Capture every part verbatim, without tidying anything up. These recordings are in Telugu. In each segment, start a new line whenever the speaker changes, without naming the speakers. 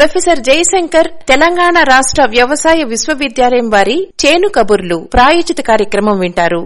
ప్రొఫెసర్ జయశంకర్ తెలంగాణ రాష్ట్ర వ్యవసాయ విశ్వవిద్యాలయం వారి చేను కబుర్లు ప్రాయోజిత కార్యక్రమం వింటారు.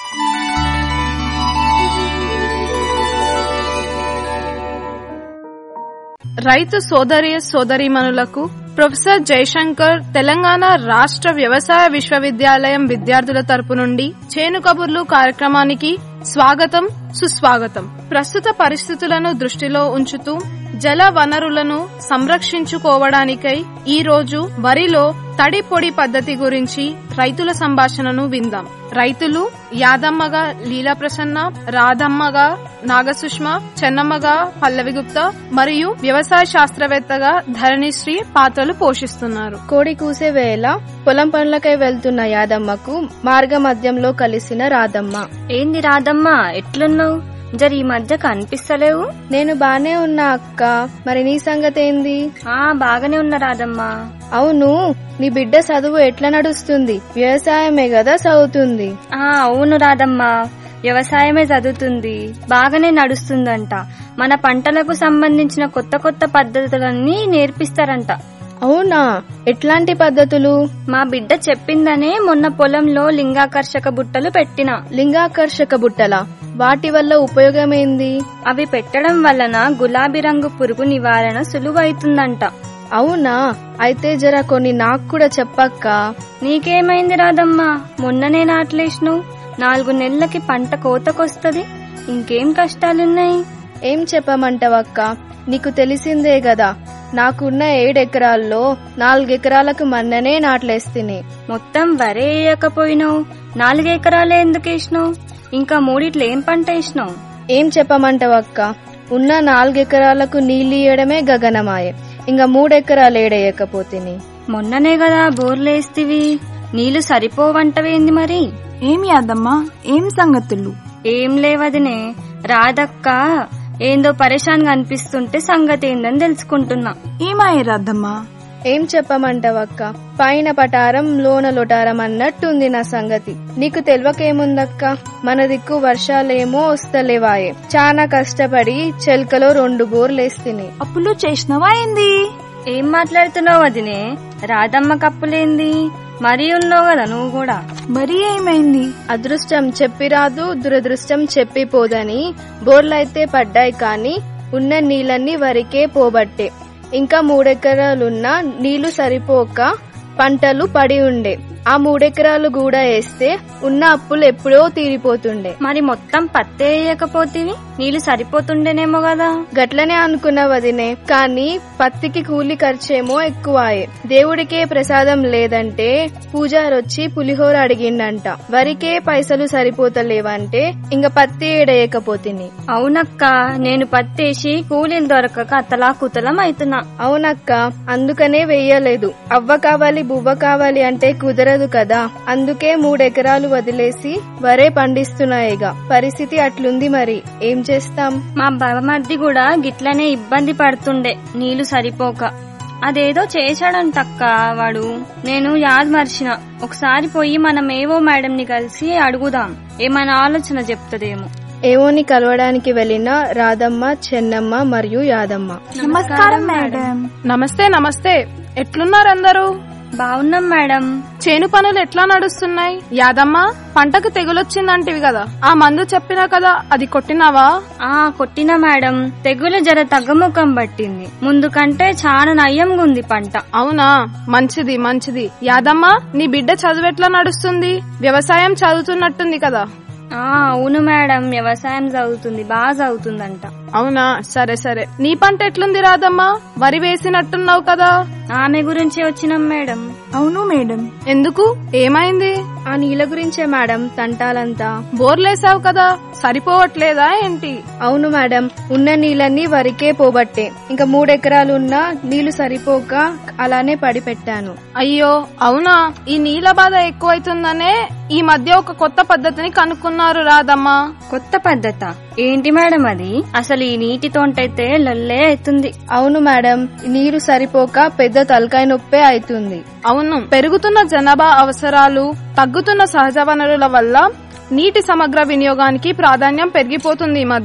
రైతు సోదరి సోదరీమణులకు ప్రొఫెసర్ జయశంకర్ తెలంగాణ రాష్ట్ర వ్యవసాయ విశ్వవిద్యాలయం విద్యార్థుల తరపు నుండి చేను కబుర్లు కార్యక్రమానికి స్వాగతం, సుస్వాగతం. ప్రస్తుత పరిస్థితులను దృష్టిలో ఉంచుతూ జల వనరులను సంరక్షించుకోవడానికై ఈ రోజు వరిలో తడి పొడి పద్ధతి గురించి రైతుల సంభాషణను విందాం. రైతులు యాదమ్మగా లీలా ప్రసన్న, రాధమ్మగా నాగసుష్మ, చెన్నమ్మగా పల్లవి గుప్తా మరియు వ్యవసాయ శాస్త్రవేత్తగా ధరణిశ్రీ పాత్రలు పోషిస్తున్నారు.
కోడి కూసే వేళ పొలం పనులకై వెళ్తున్న యాదమ్మకు మార్గ మధ్యంలో కలిసిన రాధమ్మ.
ఏంది రాధమ్మ, ఎట్లున్నావు? జర ఈ మధ్య కనిపిస్తలేవు.
నేను బానే ఉన్నా అక్క, మరి నీ సంగతి ఏంది?
ఆ బాగానే ఉన్నా రాధమ్మ.
అవును, నీ బిడ్డ చదువు ఎట్లా నడుస్తుంది? వ్యవసాయమే కదా చదువుతుంది?
ఆ అవును రాధమ్మ, వ్యవసాయమే చదువుతుంది. బాగానే నడుస్తుందంట. మన పంటలకు సంబంధించిన కొత్త కొత్త పద్ధతులన్నీ నేర్పిస్తారంట.
అవునా, ఎట్లాంటి పద్ధతులు?
మా బిడ్డ చెప్పిందనే మొన్న పొలంలో లింగాకర్షక బుట్టలు పెట్టిన.
లింగాకర్షక బుట్టలా? వాటి వల్ల ఉపయోగమేంది?
అవి పెట్టడం వలన గులాబీ రంగు పురుగు నివారణ సులువైతుందంట.
అవునా, అయితే జర కొన్ని నాకు కూడా చెప్పక్క.
నీకేమైంది రాధమ్మ? మొన్ననే నాట్లేసినావు. నాలుగు నెలలకి పంట కోతకొస్తది. ఇంకేం కష్టాలున్నాయి?
ఏం చెప్పమంటావక్క, నీకు తెలిసిందే గదా, నాకున్న ఏడెకరాల్లో నాలుగెకరాలకు మన్ననే నాట్లేస్తిని.
మొత్తం వరే వేయకపోయినావు, నాలుగెకరాలే ఎందుకేసినావు? ఇంకా మూడిట్లో ఏం పంట వేసినావు?
ఏం చెప్పమంటావక్క, ఉన్న నాలుగెకరాలకు నీళ్ళియడమే గగనమాయే, ఇంకా మూడెకరాలు ఏడేయకపోతిని.
మొన్ననే కదా బోర్లేస్తివి, నీళ్లు సరిపోవంటవేంది మరి?
ఏం యాదమ్మా, ఏం సంగతులు?
ఏం లేవదినే, రాధక్క ఏందో పరేషాన్ గా అనిపిస్తుంటే సంగతి ఏందని తెలుసుకుంటున్నా.
ఏమాయే రాధమ్మా?
ఏం చెప్పమంటావక్క, పైన పటారం లోన లొటారం అన్నట్టుంది నా సంగతి. నీకు తెలవకేముందక్క, మన దిక్కు వర్షాలేమో వస్తలేవాయే. చాలా కష్టపడి చెల్కలో రెండు బోర్లేస్తిని.
అప్పులు చేసినవా ఏంది?
ఏం మాట్లాడుతున్నావు వదినే? రాధమ్మ కప్పులేంది? మరీ ఉన్నావు కదా నువ్వు కూడా.
మరీ ఏమైంది?
అదృష్టం చెప్పిరాదు, దురదృష్టం చెప్పిపోదని బోర్లైతే పడ్డాయి, కానీ ఉన్న నీళ్ళన్నీ వరికే పోబట్టే. ఇంకా మూడెకరాలున్నా నీళ్లు సరిపోక పంటలు పడి ఉండే. ఆ మూడెకరాలు కూడా వేస్తే ఉన్న అప్పులు ఎప్పుడో తీరిపోతుండే.
మరి మొత్తం పత్తే వేయకపోతేవి నీళ్లు సరిపోతుండేనేమో కదా.
గట్లనే అనుకున్నా వదినే, కానీ పత్తికి కూలి ఖర్చేమో ఎక్కువాయే. దేవుడికే ప్రసాదం లేదంటే పూజారొచ్చి పులిహోర అడిగిండంట. వరికే పైసలు సరిపోతలేవంటే ఇంక పత్తి ఏడేయకపోతిని.
అవునక్క, నేను పత్తేసి కూలీలు దొరకక అతలా కుతలం అవుతున్నా.
అవునక్క, అందుకనే వెయ్యలేదు. అవ్వ కావాలి బువ్వ కావాలి అంటే కుదరదు కదా, అందుకే మూడెకరాలు వదిలేసి వరే పండిస్తున్నాయిగా. పరిస్థితి అట్లుంది, మరి ఏం చేస్తాం?
మా బావమర్ది కూడా గిట్లనే ఇబ్బంది పడుతుండే నీళ్లు సరిపోక. అదేదో చేశాడంటక్క వాడు, నేను యాద్ మర్చిన. ఒకసారి పోయి మనం ఏవో మేడం ని కలిసి అడుగుదాం, ఏమైనా ఆలోచన చెప్తదేమో.
ఏవోని కలవడానికి వెళ్లిన రాధమ్మ, చెన్నమ్మ మరియు యాదమ్మ.
నమస్కారం మేడం.
నమస్తే నమస్తే. ఎట్లున్నారందరూ?
బాగున్నాం మేడం.
చేను పనులు ఎట్లా నడుస్తున్నాయి? యాదమ్మ, పంటకు తెగులొచ్చిందంటివి కదా, ఆ మందు చెప్పినా కదా, అది కొట్టినావా?
ఆ కొట్టినా మేడం. తెగులు జర తగ్గముఖం పట్టింది, ముందు కంటే చాలా నయ్యంగా ఉంది పంట.
అవునా, మంచిది మంచిది. యాదమ్మ, నీ బిడ్డ చదువు ఎట్లా నడుస్తుంది? వ్యవసాయం చదువుతున్నట్టుంది కదా.
ఆ అవును మేడం, వ్యవసాయం చదువుతుంది, బాగా చదువుతుందంట.
అవునా, సరే సరే. నీ పంట ఎట్లుంది రాధమ్మ? వరి వేసినట్టున్నావు కదా.
ఆమె గురించి వచ్చినాం మేడం.
అవును మేడం.
ఎందుకు, ఏమైంది?
ఆ నీళ్ళ గురించే మేడం తంటాలంతా.
బోర్లేసావు కదా, సరిపోవట్లేదా ఏంటి?
అవును మేడం, ఉన్న నీళ్ళన్నీ వరికే పోబట్టే. ఇంకా మూడెకరాలున్నా నీళ్లు సరిపోక అలానే పడి పెట్టాను.
అయ్యో అవునా, ఈ నీళ్ల బాధ ఎక్కువైతుందనే ఈ మధ్య ఒక కొత్త పద్ధతిని కనుక్కున్నారు రాధమ్మ.
కొత్త పద్ధత ఏంటి మేడం అది? అసలు ఈ నీటి తోటైతే లొల్లే అవుతుంది.
అవును మేడం, నీరు సరిపోక పెద్ద తలకాయ నొప్పే అవుతుంది.
అవును, పెరుగుతున్న జనాభా అవసరాలు, తగ్గుతున్న సహజ వనరుల వల్ల నీటి సమగ్ర వినియోగానికి ప్రాధాన్యం పెరిగిపోతుంది ఈ మధ్య.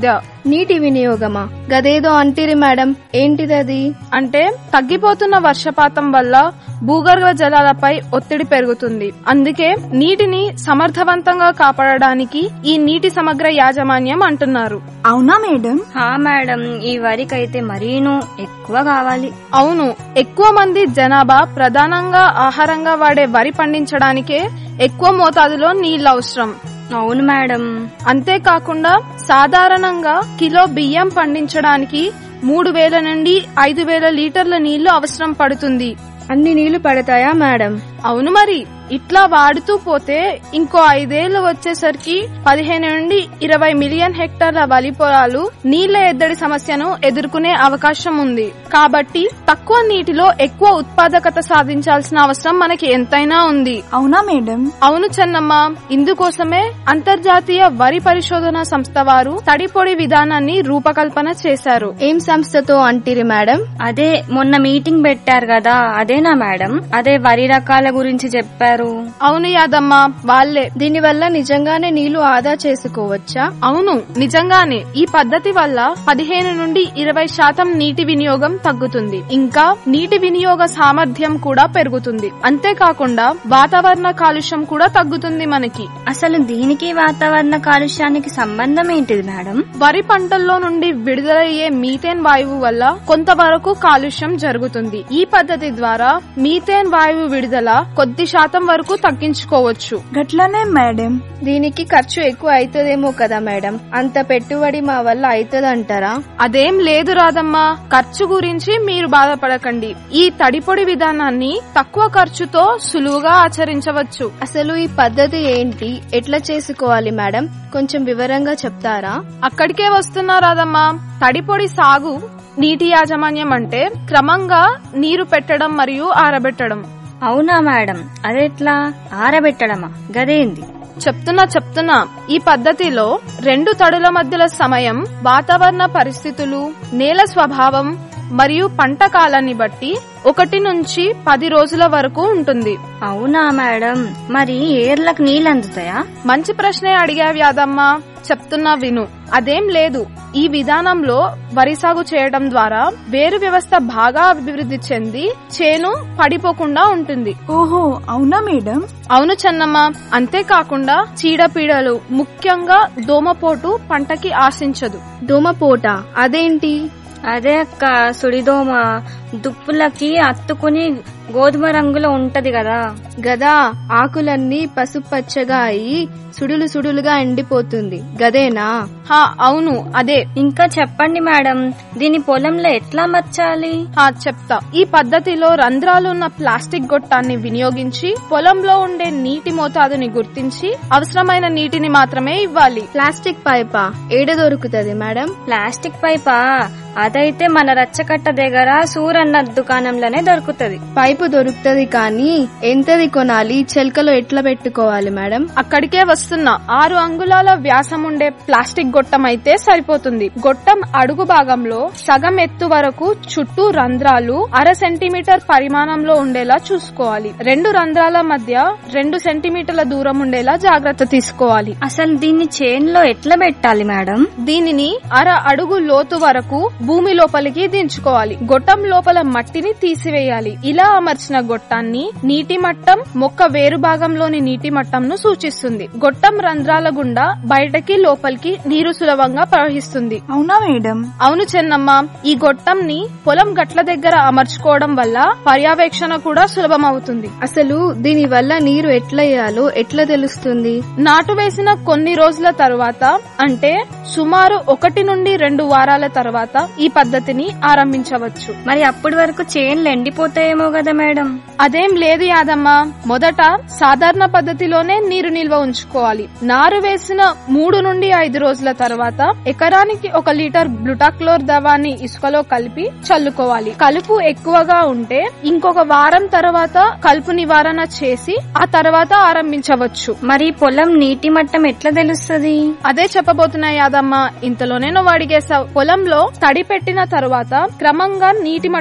నీటి వినియోగమా? గదేదో అంటిరి మేడం, ఏంటిదది?
అంటే తగ్గిపోతున్న వర్షపాతం వల్ల భూగర్భ జలాలపై ఒత్తిడి పెరుగుతుంది. అందుకే నీటిని సమర్థవంతంగా కాపాడడానికి ఈ నీటి సమగ్ర యాజమాన్యం అంటున్నారు.
అవునా మేడం?
హా మేడం, ఈ వరికైతే మరీను ఎక్కువ కావాలి.
అవును, ఎక్కువ మంది జనాభా ప్రధానంగా ఆహారంగా వాడే వరి పండించడానికే ఎక్కువ మోతాదులో నీళ్లు అవసరం.
అవును మేడం.
అంతేకాకుండా సాధారణంగా కిలో బియ్యం పండించడానికి మూడు వేల నుండి ఐదు వేల లీటర్ల నీళ్లు అవసరం పడుతుంది.
అన్ని నీళ్లు పడతాయా మేడం?
అవును మరి. ఇట్లా వాడుతూ పోతే ఇంకో ఐదేళ్లు వచ్చేసరికి పదిహేను నుండి ఇరవై మిలియన్ హెక్టార్ల వరి పొలాలు నీళ్ల ఎద్దడి సమస్యను ఎదుర్కొనే అవకాశం ఉంది. కాబట్టి తక్కువ నీటిలో ఎక్కువ ఉత్పాదకత సాధించాల్సిన అవసరం మనకి ఎంతైనా ఉంది.
అవునా మేడం?
అవును చెన్నమ్మ. ఇందుకోసమే అంతర్జాతీయ వరి పరిశోధన సంస్థ వారు తడిపొడి విధానాన్ని రూపకల్పన చేశారు.
ఏం సంస్థతో అంటిరి మేడం?
అదే మొన్న మీటింగ్ పెట్టారు కదా, అదేనా మేడం? అదే వరి రకాల గురించి చెప్పారు.
అవును యాదమ్మ, వాళ్లే.
దీని వల్ల నిజంగానే నీళ్లు ఆదా చేసుకోవచ్చా?
అవును, నిజంగానే. ఈ పద్ధతి వల్ల పదిహేను నుండి ఇరవై శాతం నీటి వినియోగం తగ్గుతుంది. ఇంకా నీటి వినియోగ సామర్థ్యం కూడా పెరుగుతుంది. అంతేకాకుండా వాతావరణ కాలుష్యం కూడా తగ్గుతుంది మనకి.
అసలు దీనికి వాతావరణ కాలుష్యానికి సంబంధం ఏంటిది మేడం?
వరి పంటల్లో నుండి విడుదలయ్యే మీథేన్ వాయువు వల్ల కొంతవరకు కాలుష్యం జరుగుతుంది. ఈ పద్ధతి ద్వారా మీథేన్ వాయువు విడుదల కొద్ది శాతం వరకు తగ్గించుకోవచ్చు.
గట్లనే మేడం.
దీనికి ఖర్చు ఎక్కువ అవుతుందేమో కదా మేడం? అంత పెట్టుబడి మా వల్ల అవుతుందంటారా?
అదేం లేదు రాదమ్మా, ఖర్చు గురించి మీరు బాధపడకండి. ఈ తడిపొడి విధానాన్ని తక్కువ ఖర్చుతో సులువుగా ఆచరించవచ్చు.
అసలు ఈ పద్ధతి ఏంటి, ఎట్లా చేసుకోవాలి మేడం? కొంచెం వివరంగా చెప్తారా?
అక్కడికే వస్తున్నా రాదమ్మా. తడిపొడి సాగు నీటి యాజమాన్యం అంటే క్రమంగా నీరు పెట్టడం మరియు ఆరబెట్టడం.
అవునా మేడం? అదెట్లా? ఆరబెట్టడమా? గదేంది?
చెప్తున్నా చెప్తున్నా ఈ పద్ధతిలో రెండు తడుల మధ్యల సమయం, వాతావరణ పరిస్థితులు, నేల స్వభావం మరియు పంట కాలాన్ని బట్టి ఒకటి నుంచి పది రోజుల వరకు ఉంటుంది.
అవునా మేడం? మరి ఏర్లకు నీళ్ళు అందుతాయా?
మంచి ప్రశ్నే అడిగావు యాదమ్మా. చెప్తున్నా విను. అదేం లేదు. ఈ విధానంలో వరి సాగు చేయడం ద్వారా వేరు వ్యవస్థ బాగా అభివృద్ధి చెంది చేను పడిపోకుండా ఉంటుంది.
ఓహో, అవునా మేడం?
అవును చెన్నమ్మ. అంతేకాకుండా చీడపీడలు, ముఖ్యంగా దోమపోటు పంటకి ఆశించదు.
దోమపోట అదేంటి?
అదే అక్క, సుడిదోమ దుప్పులకి అత్తుకుని గోధుమ రంగులో ఉంటది కదా.
గదా, ఆకులన్నీ పసుపచ్చగా అయి సుడులు సుడులుగా ఎండిపోతుంది గదేనా?
హా, అవును అదే.
ఇంకా చెప్పండి మేడం, దీని పొలంలో ఎట్లా మర్చాలి?
హా చెప్తా. ఈ పద్ధతిలో రంధ్రాలు ఉన్న ప్లాస్టిక్ గొట్టాన్ని వినియోగించి పొలంలో ఉండే నీటి మోతాదుని గుర్తించి అవసరమైన నీటిని మాత్రమే ఇవ్వాలి.
ప్లాస్టిక్ పైపా ఏడ దొరుకుతది మేడం?
ప్లాస్టిక్ పైపా? అదైతే మన రచ్చకట్ట దగ్గర సూరన్న దుకాణంలోనే దొరుకుతది.
పైపు దొరుకుతది, కానీ ఎంతది కొనాలి? చెల్కలో ఎట్లా పెట్టుకోవాలి మేడం?
అక్కడికే వస్తున్నా. ఆరు అంగుళాల వ్యాసం ఉండే ప్లాస్టిక్ గొట్టం అయితే సరిపోతుంది. గొట్టం అడుగు భాగంలో సగం ఎత్తు వరకు చుట్టూ రంధ్రాలు అర సెంటీమీటర్ పరిమాణంలో ఉండేలా చూసుకోవాలి. రెండు రంధ్రాల మధ్య రెండు సెంటీమీటర్ల దూరం ఉండేలా జాగ్రత్త తీసుకోవాలి.
అసలు దీన్ని చేన్లో ఎట్లా పెట్టాలి మేడం?
దీనిని అర అడుగు లోతు వరకు భూమి లోపలికి దించుకోవాలి. గొట్టం లోపల మట్టిని తీసివేయాలి. ఇలా అమర్చిన గొట్టాన్ని నీటి మట్టం మొక్క వేరు భాగంలోని నీటి మట్టంను సూచిస్తుంది. గొట్టం రంధ్రాల గుండా బయటకి లోపలికి నీరు సులభంగా ప్రవహిస్తుంది.
అవునా మేడం?
అవును చెన్నమ్మ. ఈ గొట్టంని పొలం గట్ల దగ్గర అమర్చుకోవడం వల్ల పర్యవేక్షణ కూడా సులభం అవుతుంది.
అసలు దీని వల్ల నీరు ఎట్లా వేయాలో ఎట్లా తెలుస్తుంది?
నాటు వేసిన కొన్ని రోజుల తరువాత, అంటే సుమారు ఒకటి నుండి రెండు వారాల తర్వాత ఈ పద్ధతిని ఆరంభించవచ్చు.
మరి అప్పటి వరకు చేన్లు ఎండిపోతాయేమో కదా మేడం?
అదేం లేదు యాదమ్మ. మొదట సాధారణ పద్ధతిలోనే నీరు నిల్వ ఉంచుకోవాలి. నారు వేసిన మూడు నుండి ఐదు రోజుల తర్వాత ఎకరానికి ఒక లీటర్ బ్లూటాక్లోర్ ద్రవాన్ని ఇసుకలో కలిపి చల్లుకోవాలి. కలుపు ఎక్కువగా ఉంటే ఇంకొక వారం తర్వాత కలుపు నివారణ చేసి ఆ తర్వాత ఆరంభించవచ్చు.
మరి పొలం నీటి మట్టం ఎట్లా తెలుస్తుంది?
అదే చెప్పబోతున్నా యాదమ్మ. ఇంతలోనే నువ్వు అడిగేశావు. పొలంలో తడి పెట్టిన తరువాత క్రమంగా నీటి మట్టం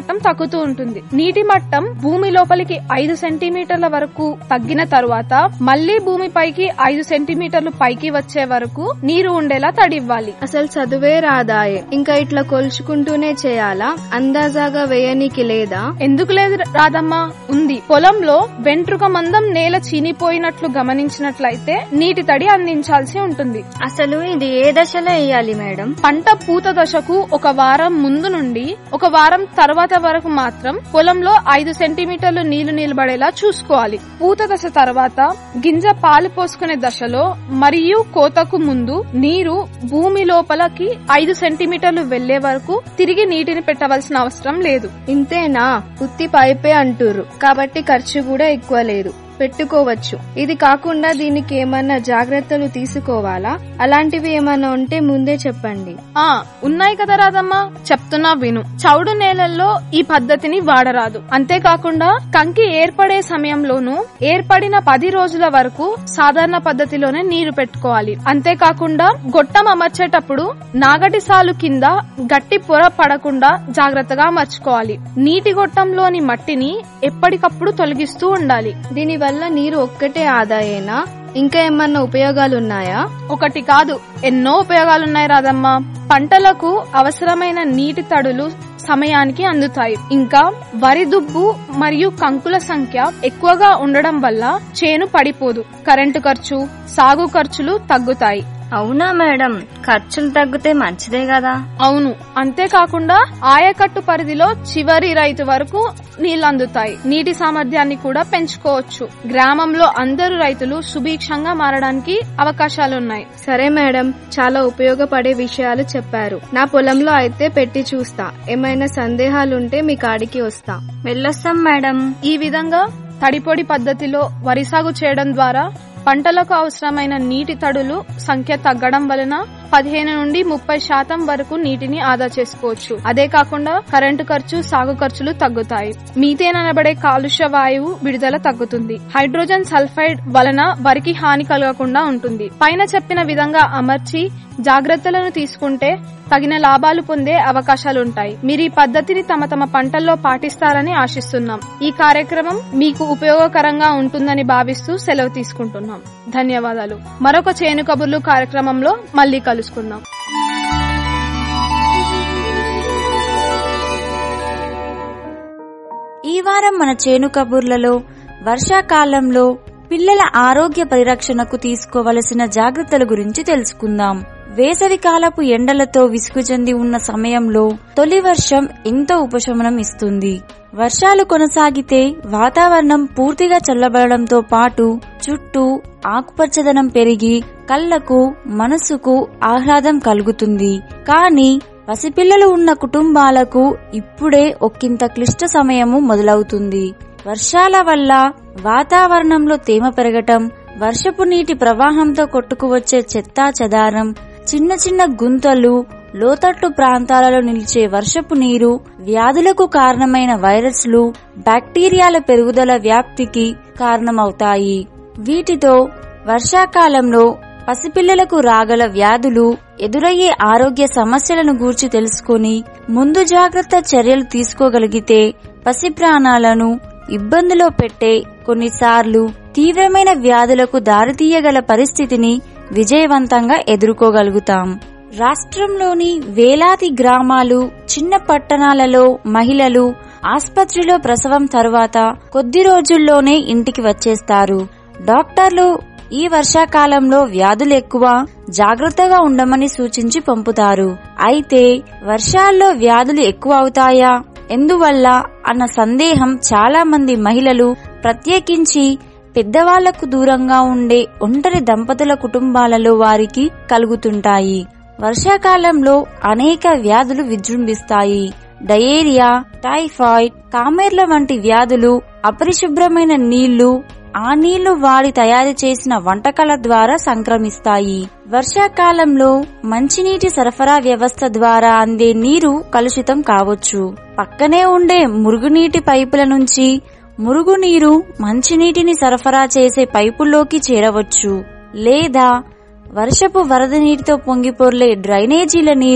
మట్టం తగ్గుతూ ఉంటుంది. నీటి మట్టం భూమి లోపలికి ఐదు సెంటీమీటర్ల వరకు తగ్గిన తరువాత మళ్లీ భూమిపైకి ఐదు సెంటీమీటర్లు పైకి వచ్చే వరకు నీరు ఉండేలా తడివ్వాలి.
అసలు చదువే రాదాయే, ఇంకా ఇట్లా కొలుచుకుంటూనే చేయాలా? అందాజాగా వేయనీకి లేదా?
ఎందుకు లేదు రాదమ్మా, ఉంది. పొలంలో వెంట్రుక మందం నేల చీనిపోయినట్లు గమనించినట్లయితే నీటి తడి అందించాల్సి ఉంటుంది.
అసలు ఇది ఏ దశలో వేయాలి మేడం?
పంట పూత దశకు ఒక వారం ముందు నుండి ఒక వారం తర్వాత వరకు మాత్రం పొలంలో ఐదు సెంటీమీటర్లు నీళ్లు నిలబడేలా చూసుకోవాలి. పూత దశ తర్వాత గింజ పాలు పోసుకునే దశలో మరియు కోతకు ముందు నీరు భూమి లోపలికి ఐదు సెంటీమీటర్లు వెళ్లే వరకు తిరిగి నీటిని పెట్టవలసిన అవసరం లేదు.
ఇంతేనా? ఉత్తి పైపే అంటుర్రు కాబట్టి ఖర్చు కూడా ఎక్కువ లేదు, పెట్టుకోవచ్చు. ఇది కాకుండా దీనికి ఏమన్నా జాగ్రత్తలు తీసుకోవాలా? అలాంటివి ఏమన్నా ఉంటే ముందే చెప్పండి.
ఆ ఉన్నాయి కదా రాదమ్మా, చెప్తున్నా విను. చౌడు నేలల్లో ఈ పద్ధతిని వాడరాదు. అంతేకాకుండా కంకి ఏర్పడే సమయంలోనూ ఏర్పడిన పది రోజుల వరకు సాధారణ పద్ధతిలోనే నీరు పెట్టుకోవాలి. అంతేకాకుండా గొట్టం అమర్చేటప్పుడు నాగటి సాలు కింద గట్టి పొర పడకుండా జాగ్రత్తగా అమర్చుకోవాలి. నీటి గొట్టంలోని మట్టిని ఎప్పటికప్పుడు తొలగిస్తూ ఉండాలి.
దీని వల్ల నీరు ఒక్కటే ఆదాయేనా? ఇంకా ఏమన్నా ఉపయోగాలున్నాయా?
ఒకటి కాదు, ఎన్నో ఉపయోగాలున్నాయి రాదమ్మా. పంటలకు అవసరమైన నీటి తడులు సమయానికి అందుతాయి. ఇంకా వరి దుబ్బు మరియు కంకుల సంఖ్య ఎక్కువగా ఉండడం వల్ల చేను పడిపోదు. కరెంటు ఖర్చు, సాగు ఖర్చులు తగ్గుతాయి.
అవునా మేడం, ఖర్చులు తగ్గితే మంచిదే కదా?
అవును. అంతేకాకుండా ఆయకట్టు పరిధిలో చివరి రైతు వరకు నీళ్లు అందుతాయి. నీటి సామర్థ్యాన్ని కూడా పెంచుకోవచ్చు. గ్రామంలో అందరు రైతులు సుభిక్షంగా మారడానికి అవకాశాలున్నాయి.
సరే మేడం, చాలా ఉపయోగపడే విషయాలు చెప్పారు. నా పొలంలో అయితే పెట్టి చూస్తా. ఏమైనా సందేహాలుంటే మీ కాడికి వస్తా.
వెళ్ళొస్తాం మేడం.
ఈ విధంగా తడిపొడి పద్ధతిలో వరి సాగు చేయడం ద్వారా పంటలకు అవసరమైన నీటి తడులు సంఖ్య తగ్గడం వలన పదిహేను నుండి ముప్పై శాతం వరకు నీటిని ఆదా చేసుకోవచ్చు. అదే కాకుండా కరెంటు ఖర్చు, సాగు ఖర్చులు తగ్గుతాయి. మీథేన్ అనబడే కాలుష్య వాయువు విడుదల తగ్గుతుంది. హైడ్రోజన్ సల్ఫైడ్ వలన వరికి హాని కలగకుండా ఉంటుంది. పైన చెప్పిన విధంగా అమర్చి జాగ్రత్తలను తీసుకుంటే తగిన లాభాలు పొందే అవకాశాలుంటాయి. మీరు ఈ పద్ధతిని తమ తమ పంటల్లో పాటిస్తారని ఆశిస్తున్నాం. ఈ కార్యక్రమం మీకు ఉపయోగకరంగా ఉంటుందని భావిస్తూ సెలవు తీసుకుంటున్నాం. ధన్యవాదాలు. మరొక చేను కబుర్లు కార్యక్రమంలో మళ్లీ కలుసుకుందాం.
ఈ వారం మన చేను కబుర్లలో వర్షాకాలంలో పిల్లల ఆరోగ్య పరిరక్షణకు తీసుకోవలసిన జాగ్రత్తల గురించి తెలుసుకుందాం. వేసవికాలపు ఎండలతో విసుగు చెంది ఉన్న సమయంలో తొలి వర్షం ఎంతో ఉపశమనం ఇస్తుంది. వర్షాలు కొనసాగితే వాతావరణం పూర్తిగా చల్లబడడంతో పాటు చుట్టూ ఆకుపచ్చదనం పెరిగి కళ్లకు, మనసుకు ఆహ్లాదం కలుగుతుంది. కానీ పసిపిల్లలు ఉన్న కుటుంబాలకు ఇప్పుడే ఒక్కింత క్లిష్ట సమయము మొదలవుతుంది. వర్షాల వల్ల వాతావరణంలో తేమ పెరగటం, వర్షపు నీటి ప్రవాహంతో కొట్టుకువచ్చే చెత్తా చెదారం, చిన్న చిన్న గుంతలు, లోతట్టు ప్రాంతాలలో నిలిచే వర్షపు నీరు, వ్యాధులకు కారణమైన వైరస్లు, బ్యాక్టీరియాల పెరుగుదల వ్యాప్తికి కారణమవుతాయి. వీటితో వర్షాకాలంలో పసిపిల్లలకు రాగల వ్యాధులు, ఎదురయ్యే ఆరోగ్య సమస్యలను గూర్చి తెలుసుకుని ముందు జాగ్రత్త చర్యలు తీసుకోగలిగితే పసి ప్రాణాలను ఇబ్బందిలో పెట్టే కొన్నిసార్లు తీవ్రమైన వ్యాధులకు దారితీయగల పరిస్థితిని విజయవంతంగా ఎదుర్కోగలుగుతాం. రాష్ట్రంలోని వేలాది గ్రామాలు, చిన్న పట్టణాలలో మహిళలు ఆస్పత్రిలో ప్రసవం తర్వాత కొద్ది రోజుల్లోనే ఇంటికి వచ్చేస్తారు. డాక్టర్లు ఈ వర్షాకాలంలో వ్యాధులు ఎక్కువ, జాగ్రత్తగా ఉండమని సూచించి పంపుతారు. అయితే వర్షాల్లో వ్యాధులు ఎక్కువ అవుతాయా, ఎందువల్ల అన్న సందేహం చాలా మంది మహిళలు, ప్రత్యేకించి పెద్దవాళ్లకు దూరంగా ఉండే ఒంటరి దంపతుల కుటుంబాలలో వారికి కలుగుతుంటాయి. వర్షాకాలంలో అనేక వ్యాధులు విజృంభిస్తాయి. డయేరియా, టైఫాయిడ్, కామెర్ల వంటి వ్యాధులు అపరిశుభ్రమైన నీళ్లు, ఆ నీళ్లు వాడి తయారు చేసిన వంటకాల ద్వారా సంక్రమిస్తాయి. వర్షాకాలంలో మంచినీటి సరఫరా వ్యవస్థ ద్వారా అందే నీరు కలుషితం కావచ్చు. పక్కనే ఉండే మురుగునీటి పైపుల నుంచి మురుగునీరు మంచినీటిని సరఫరా చేసే పైపుల్లోకి చేరవచ్చు. లేదా వర్షపు వరద నీటితో పొంగిపొర్లే డ్రైనేజీల నీరు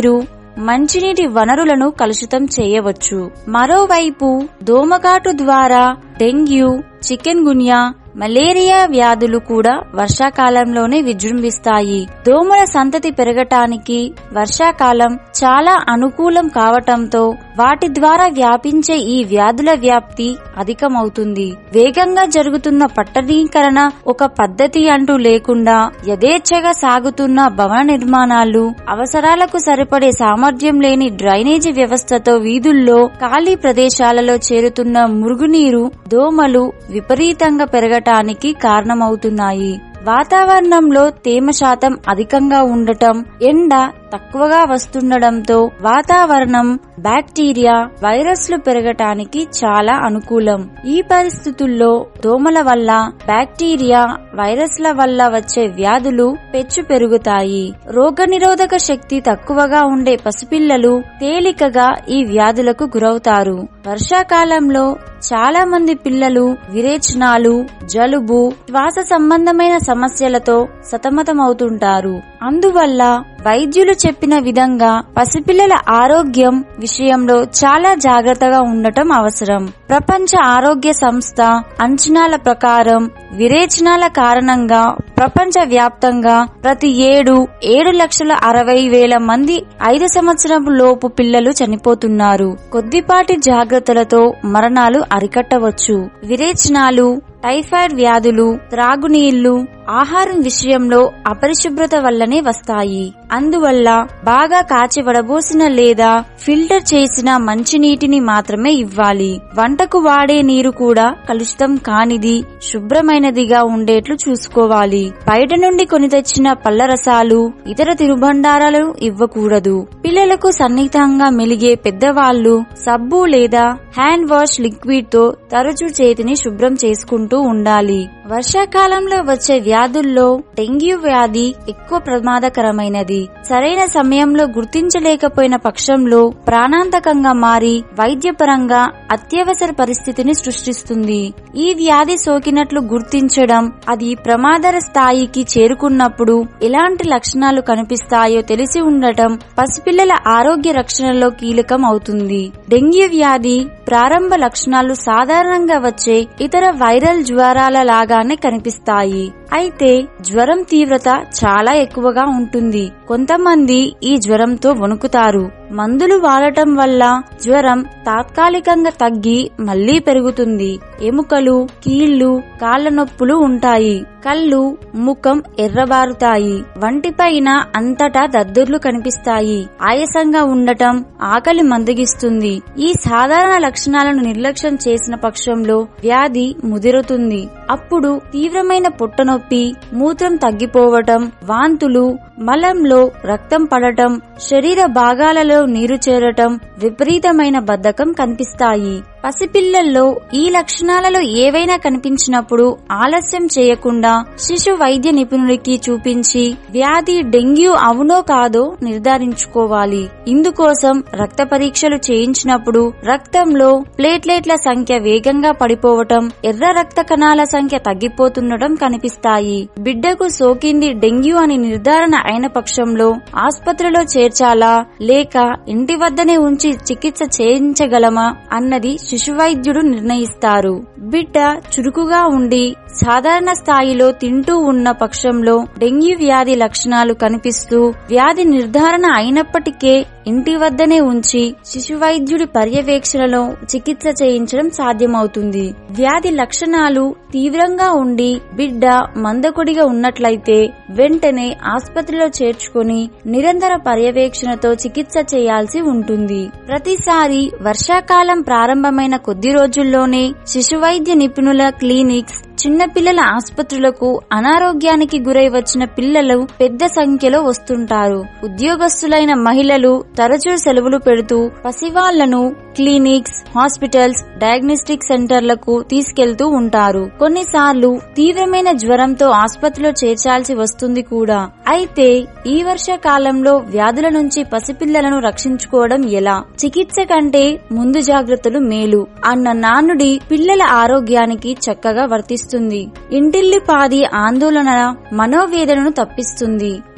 మంచినీటి వనరులను కలుషితం చేయవచ్చు. మరోవైపు దోమకాటు ద్వారా డెంగ్యూ, చికెన్ గున్యా, మలేరియా వ్యాధులు కూడా వర్షాకాలంలోనే విజృంభిస్తాయి. దోమల సంతతి పెరగటానికి వర్షాకాలం చాలా అనుకూలం కావటంతో వాటి ద్వారా వ్యాపించే ఈ వ్యాధుల వ్యాప్తి అధికమవుతుంది. వేగంగా జరుగుతున్న పట్టణీకరణ ఒక పద్ధతి అంటూ లేకుండా యథేచ్ఛగా సాగుతున్న భవన నిర్మాణాలు, అవసరాలకు సరిపడే సామర్థ్యం లేని డ్రైనేజీ వ్యవస్థతో వీధుల్లో ఖాళీ ప్రదేశాలలో చేరుతున్న మురుగునీరు దోమలు విపరీతంగా పెరగటానికి కారణమవుతున్నాయి. వాతావరణంలో తేమ శాతం అధికంగా ఉండటం, ఎండ తక్కువగా వస్తుండటంతో వాతావరణం బ్యాక్టీరియా, వైరస్లు పెరగటానికి చాలా అనుకూలం. ఈ పరిస్థితుల్లో దోమల వల్ల బ్యాక్టీరియా, వైరస్ల వల్ల వచ్చే వ్యాధులు పెచ్చు పెరుగుతాయి. రోగనిరోధక శక్తి తక్కువగా ఉండే పసిపిల్లలు తేలికగా ఈ వ్యాధులకు గురవుతారు. వర్షాకాలంలో చాలా మంది పిల్లలు విరేచనాలు, జలుబు, శ్వాస సంబంధమైన సమస్యలతో సతమతమవుతుంటారు. అందువల్ల వైద్యులు చెప్పిన విధంగా పసిపిల్లల ఆరోగ్యం విషయంలో చాలా జాగ్రత్తగా ఉండటం అవసరం. ప్రపంచ ఆరోగ్య సంస్థ అంచనాల ప్రకారం విరేచనాల కారణంగా ప్రపంచ వ్యాప్తంగా ప్రతి ఏడు ఏడు లక్షల అరవై వేల మంది ఐదు సంవత్సరం లోపు పిల్లలు చనిపోతున్నారు. కొద్దిపాటి జాగ్రత్తలతో మరణాలు అరికట్టవచ్చు. విరేచనాలు, టైఫాయిడ్ వ్యాధులు త్రాగునీళ్లు, ఆహారం విషయంలో అపరిశుభ్రత వల్లనే వస్తాయి. అందువల్ల బాగా కాచి వడబోసిన లేదా ఫిల్టర్ చేసిన మంచినీటిని మాత్రమే ఇవ్వాలి. వంటకు వాడే నీరు కూడా కలుషితం కానిది, శుభ్రమైనదిగా ఉండేట్లు చూసుకోవాలి. బయట నుండి కొని తెచ్చిన పళ్ల రసాలు, ఇతర తినుబండారాలు ఇవ్వకూడదు. పిల్లలకు సన్నిహితంగా మెలిగే పెద్దవాళ్లు సబ్బు లేదా హ్యాండ్ వాష్ లిక్విడ్ తో తరచూ చేతిని శుభ్రం చేసుకుంటూ ఉండాలి. వర్షాకాలంలో వచ్చే వ్యాధుల్లో డెంగ్యూ వ్యాధి ఎక్కువ ప్రమాదకరమైనది. సరైన సమయంలో గుర్తించలేకపోయిన పక్షంలో ప్రాణాంతకంగా మారి వైద్యపరంగా అత్యవసర పరిస్థితిని సృష్టిస్తుంది. ఈ వ్యాధి సోకినట్లు గుర్తించడం, అది ప్రమాదర స్థాయికి చేరుకున్నప్పుడు ఎలాంటి లక్షణాలు కనిపిస్తాయో తెలిసి ఉండటం పసిపిల్లల ఆరోగ్య రక్షణలో కీలకం అవుతుంది. డెంగ్యూ వ్యాధి ప్రారంభ లక్షణాలు సాధారణంగా వచ్చే ఇతర వైరల్ జ్వరాల లాగానే కనిపిస్తాయి. అయితే జ్వరం తీవ్రత చాలా ఎక్కువగా ఉంటుంది. కొంతమంది ఈ జ్వరంతో వణుకుతారు. మందులు వాడటం వల్ల జ్వరం తాత్కాలికంగా తగ్గి మళ్లీ పెరుగుతుంది. ఎముకలు, కీళ్లు, కాళ్ల నొప్పులు ఉంటాయి. కళ్ళు, ముఖం ఎర్రబారుతాయి. వంటిపైన అంతటా దద్దుర్లు కనిపిస్తాయి. ఆయాసంగా ఉండటం, ఆకలి మందగిస్తుంది. ఈ సాధారణ లక్షణాలను నిర్లక్ష్యం చేసిన పక్షంలో వ్యాధి ముదిరుతుంది. అప్పుడు తీవ్రమైన పొట్టనొప్పి, మూత్రం తగ్గిపోవటం, వాంతులు, మలంలో రక్తం పడటం, శరీర భాగాలలో నీరు చేరటం, విపరీతమైన బద్ధకం కనిపిస్తాయి. పసిపిల్లల్లో ఈ లక్షణాలలో ఏవైనా కనిపించినప్పుడు ఆలస్యం చేయకుండా శిశు వైద్య నిపుణుడికి చూపించి వ్యాధి డెంగ్యూ అవునో కాదో నిర్ధారించుకోవాలి. ఇందుకోసం రక్త పరీక్షలు చేయించినప్పుడు రక్తంలో ప్లేట్లెట్ల సంఖ్య వేగంగా పడిపోవటం, ఎర్ర రక్త కణాల సంఖ్య తగ్గిపోతుండటం కనిపిస్తాయి. బిడ్డకు సోకింది డెంగ్యూ అని నిర్ధారణ అయిన పక్షంలో ఆసుపత్రిలో చేర్చాలా లేక ఇంటి వద్దనే ఉంచి చికిత్స చేయించగలమా అన్నది శిశువైద్యుడు నిర్ణయిస్తారు. బిడ్డ చురుకుగా ఉండి సాధారణ స్థాయిలో తింటూ ఉన్న పక్షంలో డెంగ్యూ వ్యాధి లక్షణాలు కనిపిస్తూ వ్యాధి నిర్ధారణ అయినప్పటికే ఇంటి వద్దనే ఉంచి శిశువైద్యుడి పర్యవేక్షణలో చికిత్స చేయించడం సాధ్యమవుతుంది. వ్యాధి లక్షణాలు తీవ్రంగా ఉండి బిడ్డ మందకొడిగా ఉన్నట్లయితే వెంటనే ఆసుపత్రిలో చేర్చుకుని నిరంతర పర్యవేక్షణతో చికిత్స చేయాల్సి ఉంటుంది. ప్రతిసారి వర్షాకాలం ప్రారంభమైన కొద్ది రోజుల్లోనే శిశువైద్య నిపుణుల క్లినిక్స్, చిన్నపిల్లల ఆసుపత్రులకు అనారోగ్యానికి గురై వచ్చిన పిల్లలు పెద్ద సంఖ్యలో వస్తుంటారు. ఉద్యోగస్తులైన మహిళలు తరచూ సెలవులు పెడుతూ పసివాళ్లను క్లినిక్స్, హాస్పిటల్స్, డయాగ్నోస్టిక్ సెంటర్లకు తీసుకెళ్తూ ఉంటారు. కొన్నిసార్లు తీవ్రమైన జ్వరంతో ఆసుపత్రిలో చేర్చాల్సి వస్తుంది కూడా. అయితే ఈ వర్షాకాలంలో వ్యాధుల నుంచి పసిపిల్లలను రక్షించుకోవడం ఎలా? చికిత్స కంటే ముందు జాగ్రత్తలు మేలు అన్న నానుడి పిల్లల ఆరోగ్యానికి చక్కగా వర్తిస్తుంది. ఇంటిల్లిపాది ఆందోళన మనోవేదనను తప్పిస్తుంది.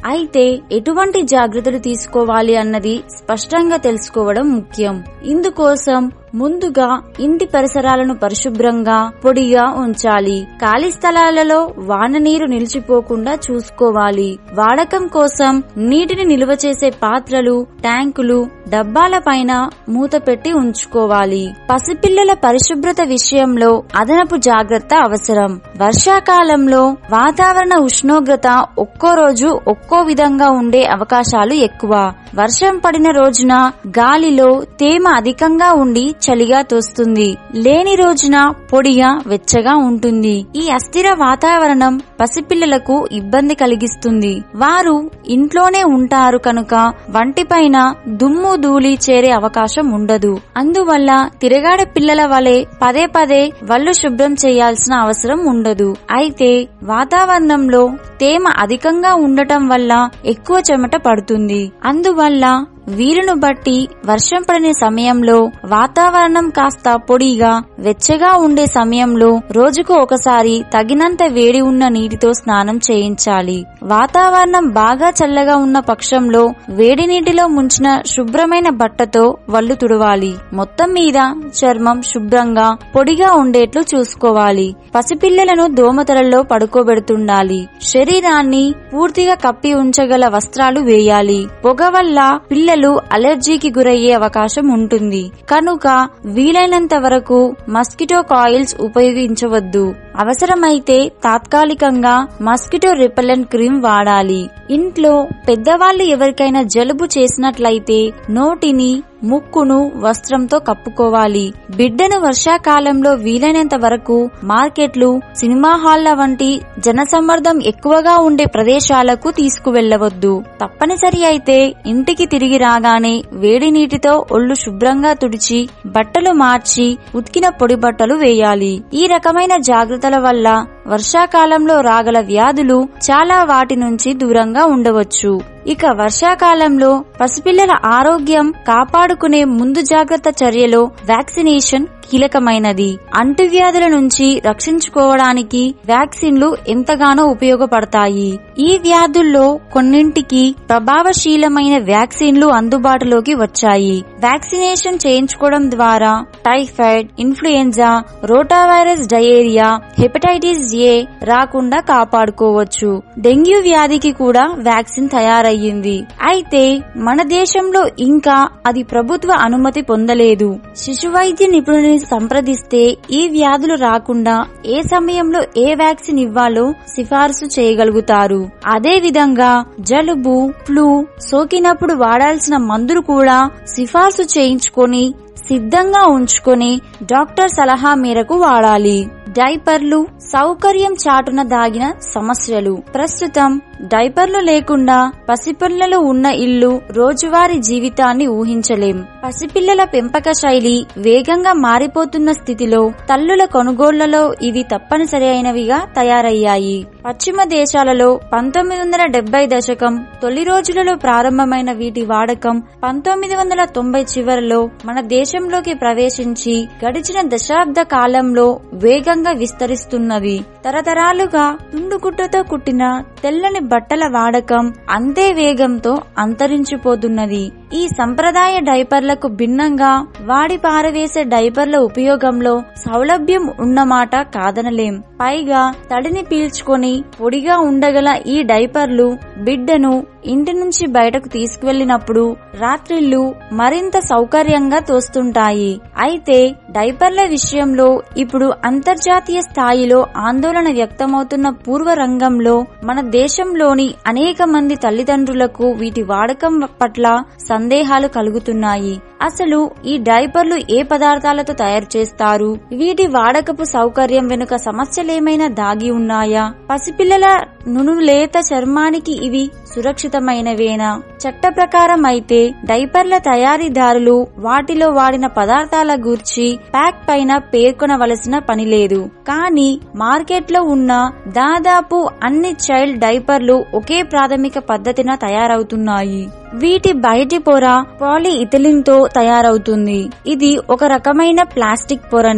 అయితే ఎటువంటి జాగ్రత్తలు తీసుకోవాలి అన్నది స్పష్టంగా తెలుసుకోవడం ముఖ్యం. ఇందుకోసం ముందుగా ఇంటి పరిసరాలను పరిశుభ్రంగా పొడిగా ఉంచాలి. ఖాళీ స్థలాలలో వాన నీరు నిలిచిపోకుండా చూసుకోవాలి. వాడకం కోసం నీటిని నిల్వ చేసే పాత్రలు, ట్యాంకులు, డబ్బాల పైన మూత పెట్టి ఉంచుకోవాలి. పసిపిల్లల పరిశుభ్రత విషయంలో అదనపు జాగ్రత్త అవసరం. వర్షాకాలంలో వాతావరణ ఉష్ణోగ్రత ఒక్కో రోజు ఒక్కో విధంగా ఉండే అవకాశాలు ఎక్కువ. వర్షం పడిన రోజున గాలిలో తేమ అధికంగా ఉండి చలిగా తోస్తుంది. లేని రోజున పొడిగా వెచ్చగా ఉంటుంది. ఈ అస్థిర వాతావరణం పసిపిల్లలకు ఇబ్బంది కలిగిస్తుంది. వారు ఇంట్లోనే ఉంటారు కనుక వంటిపైన దుమ్ము ధూళి చేరే అవకాశం ఉండదు. అందువల్ల తిరగాడే పిల్లల వలె పదే పదే వళ్ళు శుభ్రం చేయాల్సిన అవసరం ఉండదు. అయితే వాతావరణంలో తేమ అధికంగా ఉండటం వల్ల ఎక్కువ చెమట పడుతుంది. అందువల్ల వీలును బట్టి వర్షం పడిన సమయంలో వాతావరణం కాస్త పొడిగా వెచ్చగా ఉండే సమయంలో రోజుకు ఒకసారి తగినంత వేడి ఉన్న నీటితో స్నానం చేయించాలి. వాతావరణం బాగా చల్లగా ఉన్న పక్షంలో వేడి నీటిలో ముంచిన శుభ్రమైన బట్టతో వళ్ళు తుడవాలి. మొత్తం మీద చర్మం శుభ్రంగా పొడిగా ఉండేట్లు చూసుకోవాలి. పసిపిల్లలను దోమతెరల్లో పడుకోబెడుతుండాలి. శరీరాన్ని పూర్తిగా కప్పి ఉంచగల వస్త్రాలు వేయాలి. పొగ వల్ల పిల్లలు అలర్జీకి గురయ్యే అవకాశం ఉంటుంది కనుక వీలైనంత వరకు మస్కిటో కాయిల్స్ ఉపయోగించవద్దు. అవసరమైతే తాత్కాలికంగా మస్కిటో రిపెలెంట్ క్రీమ్ వాడాలి. ఇంట్లో పెద్దవాళ్లు ఎవరికైనా జలుబు చేసినట్లయితే నోటిని, ముక్కును వస్త్రంతో కప్పుకోవాలి. బిడ్డను వర్షాకాలంలో వీలైనంత వరకు మార్కెట్లు, సినిమా హాళ్ల వంటి జనసమ్మర్దం ఎక్కువగా ఉండే ప్రదేశాలకు తీసుకువెళ్లవద్దు. తప్పనిసరి అయితే ఇంటికి తిరిగి రాగానే వేడి నీటితో ఒళ్ళు శుభ్రంగా తుడిచి బట్టలు మార్చి ఉతికిన పొడి బట్టలు వేయాలి. ఈ రకమైన జాగ్రత్తల వల్ల వర్షాకాలంలో రాగల వ్యాధులు చాలా వాటి నుంచి దూరంగా ఉండవచ్చు. ఇక వర్షాకాలంలో పసిపిల్లల ఆరోగ్యం కాపాడుకునే ముందు జాగ్రత్త చర్యలో వ్యాక్సినేషన్ కీలకమైనది. అంటువ్యాధుల నుంచి రక్షించుకోవడానికి వ్యాక్సిన్లు ఎంతగానో ఉపయోగపడతాయి. ఈ వ్యాధుల్లో కొన్నింటికి ప్రభావశీలమైన వ్యాక్సిన్లు అందుబాటులోకి వచ్చాయి. వ్యాక్సినేషన్ చేయించుకోవడం ద్వారా typhoid, influenza, rotavirus, diarrhoea, hepatitis A రాకుండా కాపాడుకోవచ్చు. డెంగ్యూ వ్యాధికి కూడా వ్యాక్సిన్ తయారయ్యింది. అయితే మన దేశంలో ఇంకా అది ప్రభుత్వ అనుమతి పొందలేదు. శిశు వైద్య నిపుణుని సంప్రదిస్తే ఈ వ్యాధులు రాకుండా ఏ సమయంలో ఏ వ్యాక్సిన్ ఇవ్వాలో సిఫారసు చేయగలుగుతారు. అదే విధంగా జలుబు, ఫ్లూ సోకినప్పుడు వాడాల్సిన మందులు కూడా సిఫారసు చేయించుకొని సిద్ధంగా ఉంచుకొని డాక్టర్ సలహా మేరకు వాడాలి. డైపర్లు సౌకర్యం చాటున దాగిన సమస్యలు. ప్రస్తుతం డైపర్లు లేకుండా పసిపిల్లలు ఉన్న ఇల్లు రోజువారీ జీవితాన్ని ఊహించలేం. పసిపిల్లల పెంపక శైలి వేగంగా మారిపోతున్న స్థితిలో తల్లుల కొనుగోళ్లలో ఇవి తప్పనిసరి అయినవిగా తయారయ్యాయి. పశ్చిమ దేశాలలో పంతొమ్మిది వందల డెబ్బై దశకం తొలి రోజులలో ప్రారంభమైన వీటి వాడకం పంతొమ్మిది వందల తొంభై చివరిలో మన దేశంలోకి ప్రవేశించి గడిచిన దశాబ్ద కాలంలో వేగంగా విస్తరిస్తున్నది. తరతరాలుగా తుండుగుడ్డతో కుట్టిన తెల్లని బట్టల వాడకం అంతే వేగంతో అంతరించిపోతున్నది. ఈ సంప్రదాయ డైపర్లకు భిన్నంగా వాడి పారవేసే డైపర్ల ఉపయోగంలో సౌలభ్యం ఉన్నమాట కాదనలేం. పైగా తడిని పీల్చుకొని పొడిగా ఉండగల ఈ డైపర్లు బిడ్డను ఇంటి నుంచి బయటకు తీసుకువెళ్లినప్పుడు రాత్రిళ్లు మరింత సౌకర్యంగా తోస్తుంటాయి. అయితే డైపర్ల విషయంలో ఇప్పుడు అంతర్జాతీయ స్థాయిలో ఆందోళన వ్యక్తమవుతున్న పూర్వ రంగంలో మన దేశంలోని అనేక మంది తల్లిదండ్రులకు వీటి వాడకం పట్ల సందేహాలు కలుగుతున్నాయి. అసలు ఈ డైపర్లు ఏ పదార్థాలతో తయారు చేస్తారు? వీటి వాడకపు సౌకర్యం వెనుక సమస్యలేమైనా దాగి ఉన్నాయా? పసిపిల్లల నునులేత చర్మానికి ఇవి సురక్షితమైనవేనా? చట్ట ప్రకారం అయితే డైపర్ల తయారీదారులు వాటిలో వాడిన పదార్థాల గూర్చి ప్యాక్ పైన పేర్కొనవలసిన పని లేదు. కానీ మార్కెట్లో ఉన్న దాదాపు అన్ని చైల్డ్ డైపర్లు ఒకే ప్రాథమిక పద్ధతిన తయారవుతున్నాయి. వీటి బయటి పొర పాలిఇథిలిన్ తో తయారవుతుంది. ఇది ఒక రకమైన ప్లాస్టిక్ పొరనే.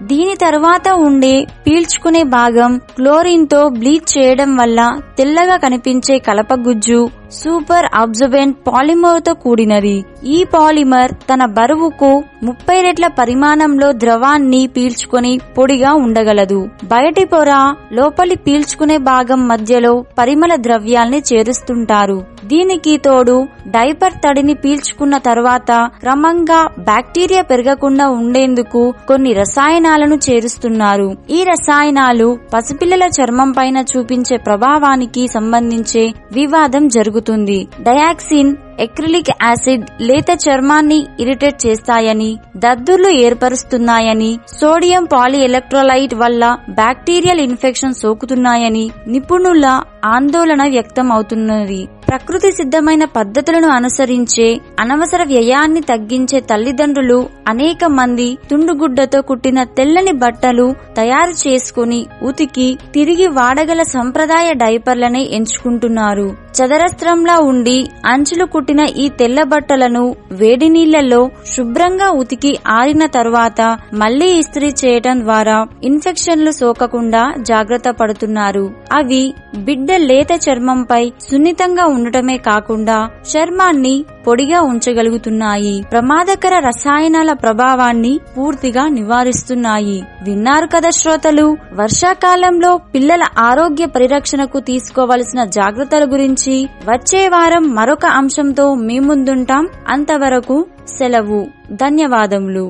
దీని తర్వాత ఉండే పీల్చుకునే భాగం క్లోరిన్ తో బ్లీచ్ చేయడం వల్ల తెల్లగా కనిపించే కలపగుజ్జు సూపర్ అబ్జర్బెంట్ పాలిమర్ తో కూడినది. ఈ పాలిమర్ తన బరువుకు ముప్పై రెట్ల పరిమాణంలో ద్రవాన్ని పీల్చుకొని పొడిగా ఉండగలదు. బయటి పొర లోపలి పీల్చుకునే భాగం మధ్యలో పరిమళ ద్రవ్యాల్ని చేరుస్తుంటారు. దీనికి తోడు డైపర్ తడిని పీల్చుకున్న తర్వాత క్రమంగా బ్యాక్టీరియా పెరగకుండా ఉండేందుకు కొన్ని రసాయనాలను చేరుస్తున్నారు. ఈ రసాయనాలు పసిపిల్లల చర్మం పైన చూపించే ప్రభావానికి సంబంధించే వివాదం జరుగుతుంది. డయాక్సిన్, ఎక్రిలిక్ యాసిడ్ లేత చర్మాన్ని ఇరిటేట్ చేస్తాయని, దద్దుర్లు ఏర్పరుస్తున్నాయని, సోడియం పాలిఎలక్ట్రోలైట్ వల్ల బ్యాక్టీరియల్ ఇన్ఫెక్షన్ సోకుతున్నాయని నిపుణుల ఆందోళన వ్యక్తం అవుతున్నది. ప్రకృతి సిద్ధమైన పద్ధతులను అనుసరించే అనవసర వ్యయాన్ని తగ్గించే తల్లిదండ్రులు అనేక మంది తుండుగుడ్డతో కుట్టిన తెల్లని బట్టలు తయారు చేసుకుని ఉతికి తిరిగి వాడగల సంప్రదాయ డైపర్లనే ఎంచుకుంటున్నారు. చదరస్త్రంలా ఉండి అంచులు కుట్టిన ఈ తెల్ల బట్టలను వేడి నీళ్లలో శుభ్రంగా ఉతికి ఆరిన తర్వాత మళ్లీ ఇస్త్రీ చేయటం ద్వారా ఇన్ఫెక్షన్లు సోకకుండా జాగ్రత్త పడుతున్నారు. అవి బిడ్డ లేత చర్మంపై సున్నితంగా ఉండటమే కాకుండా చర్మాన్ని పొడిగా ఉంచగలుగుతున్నాయి. ప్రమాదకర రసాయనాల ప్రభావాన్ని పూర్తిగా నివారిస్తున్నాయి. విన్నారు కదా శ్రోతలు, వర్షాకాలంలో పిల్లల ఆరోగ్య పరిరక్షణకు తీసుకోవలసిన జాగ్రత్తల గురించి వచ్చే వారం మరొక అంశంతో మీ ముందుంటాం. అంతవరకు సెలవు. ధన్యవాదములు.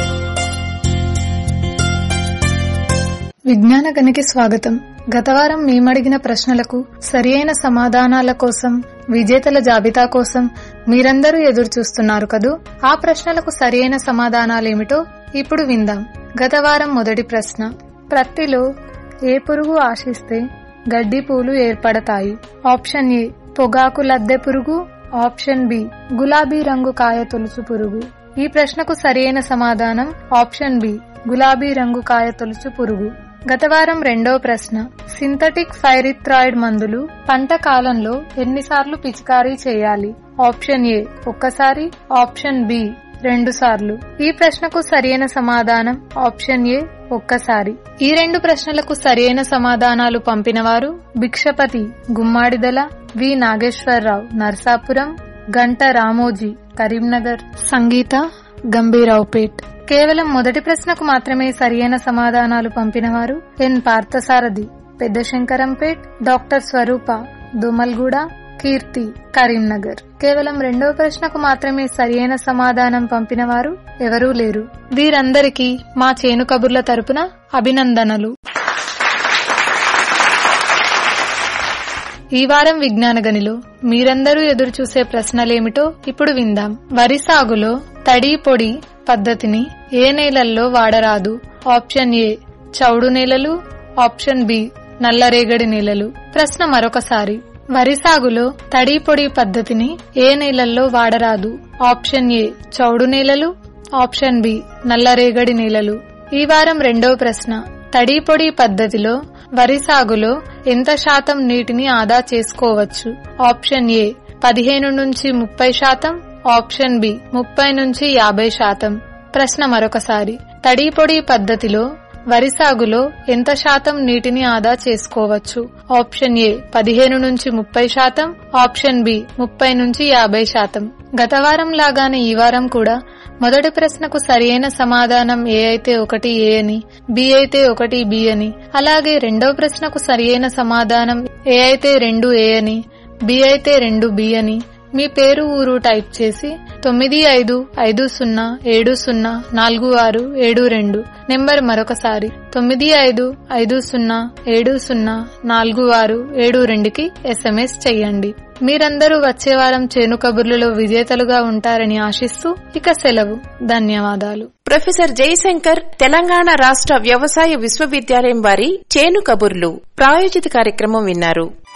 విజ్ఞాన గనికి స్వాగతం. గత వారం మేమడిగిన ప్రశ్నలకు సరియైన సమాధానాల కోసం, విజేతల జాబితా కోసం మీరందరూ ఎదురు చూస్తున్నారు కదూ. ఆ ప్రశ్నలకు సరియైన సమాధానాలేమిటో ఇప్పుడు విందాం. గత వారం మొదటి ప్రశ్న, ప్రత్తిలో ఏ పురుగు ఆశిస్తే గడ్డి పూలు ఏర్పడతాయి? ఆప్షన్ ఏ పొగాకు లద్దె పురుగు, ఆప్షన్ బి గులాబీ రంగు కాయ తొలుచు పురుగు. ఈ ప్రశ్నకు సరియైన సమాధానం ఆప్షన్ బి గులాబీ రంగు కాయ తొలుచు పురుగు. గత వారం రెండవ ప్రశ్న, సింథటిక్ ఫైరిథ్రాయిడ్ మందులు పంట కాలంలో ఎన్నిసార్లు పిచికారీ చేయాలి? ఆప్షన్ ఏ ఒక్కసారి, ఆప్షన్ బి రెండు సార్లు. ఈ ప్రశ్నకు సరియైన సమాధానం ఆప్షన్ ఏ ఒక్కసారి. ఈ రెండు ప్రశ్నలకు సరియైన సమాధానాలు పంపిన వారు భిక్షపతి గుమ్మాడిదల, వి నాగేశ్వరరావు నర్సాపురం, గంట రామోజీ కరీంనగర్, సంగీత గంభీరావుపేట్. కేవలం మొదటి ప్రశ్నకు మాత్రమే సరియైన సమాధానాలు పంపిన వారు ఎన్ పార్థసారథి పెద్దశంకరంపేట్, డాక్టర్ స్వరూప దోమల్గూడ, కీర్తి కరీంనగర్. కేవలం రెండవ ప్రశ్నకు మాత్రమే సరియైన సమాధానం పంపిన వారు ఎవరూ లేరు. వీరందరికీ మా చేను కబుర్ల తరపున అభినందనలు. ఈ వారం విజ్ఞాన గనిలో మీరందరూ ఎదురు చూసే ప్రశ్నలేమిటో ఇప్పుడు విందాం. వరి సాగులో తడి పొడి పద్ధతిని ఏ నేలల్లో వాడరాదు? ఆప్షన్ ఏ చౌడు నేలలు, ఆప్షన్ బి నల్లరేగడి నేలలు. ప్రశ్న మరొకసారి, వరి సాగులో తడి పొడి పద్ధతిని ఏ నేలల్లో వాడరాదు? ఆప్షన్ ఏ చౌడు నేలలు, ఆప్షన్ బి నల్లరేగడి నేలలు. ఈ వారం రెండవ ప్రశ్న, తడి పొడి పద్ధతిలో వరి సాగులో ఎంత శాతం నీటిని ఆదా చేసుకోవచ్చు? ఆప్షన్ ఏ పదిహేను నుంచి ముప్పై శాతం, ఆప్షన్ బి ముప్పై నుంచి యాభై శాతం. ప్రశ్న మరొకసారి, తడి పొడి పద్ధతిలో వరి సాగులో ఎంత శాతం నీటిని ఆదా చేసుకోవచ్చు? ఆప్షన్ ఏ పదిహేను నుంచి ముప్పై శాతం, ఆప్షన్ బి ముప్పై నుంచి యాభై శాతం. గత వారం లాగానే ఈ వారం కూడా మొదటి ప్రశ్నకు సరియైన సమాధానం ఏ అయితే ఒకటి ఏ అని, బి అయితే ఒకటి బి అని, అలాగే రెండవ ప్రశ్నకు సరియైన సమాధానం ఏ అయితే రెండు ఏ అని, బి అయితే రెండు బి అని మీ పేరు ఊరు టైప్ చేసి తొమ్మిది ఐదు ఐదు సున్నా ఏడు సున్నా నాలుగు ఆరు ఏడు రెండు నెంబర్ మరొకసారి తొమ్మిది ఐదు ఐదు సున్నా ఏడు సున్నా నాలుగు ఆరు ఏడు రెండుకి ఎస్ఎంఎస్ చెయ్యండి. మీరందరూ వచ్చే వారం చేను కబుర్లలో విజేతలుగా ఉంటారని ఆశిస్తూ ఇక సెలవు. ధన్యవాదాలు.
ప్రొఫెసర్ జయశంకర్ తెలంగాణ రాష్ట్ర వ్యవసాయ విశ్వవిద్యాలయం వారి చేను కబుర్లు ప్రాయోజిత కార్యక్రమం విన్నారు.